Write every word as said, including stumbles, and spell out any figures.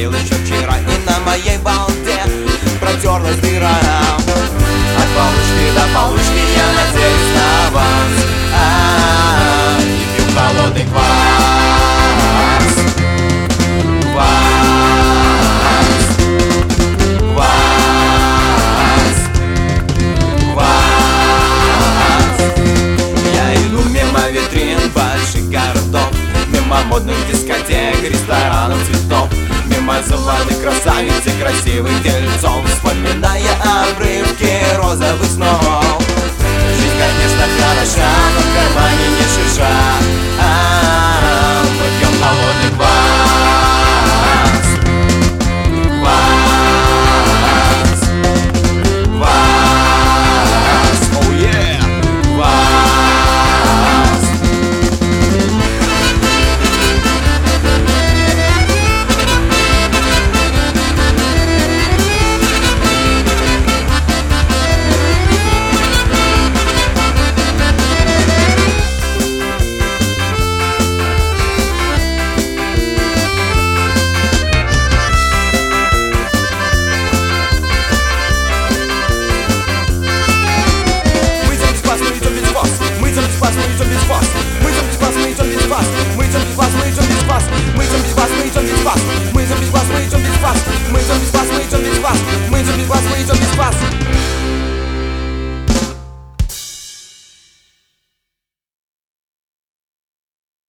пил еще вчера, и на моей балде протерлась дыра. От полушки до полушки я надеюсь на вас, а-а-а, и пью холодный квас. Квас, квас, квас. Я иду мимо витрин больших городов, мимо модных дискотек, ресторанов, цветов, мимо заводных красавиц и красивых дельцов, вспоминая обрывки розовых снов. Жизнь, конечно, хороша, но в кармане не шиша, а-а-а, мы пьем холодный квас. Квас, квас, oh yeah, квас. Мы идем без вас, мы идем без вас, мы идем без вас, мы идем без вас, мы идем без вас, мы идем без вас.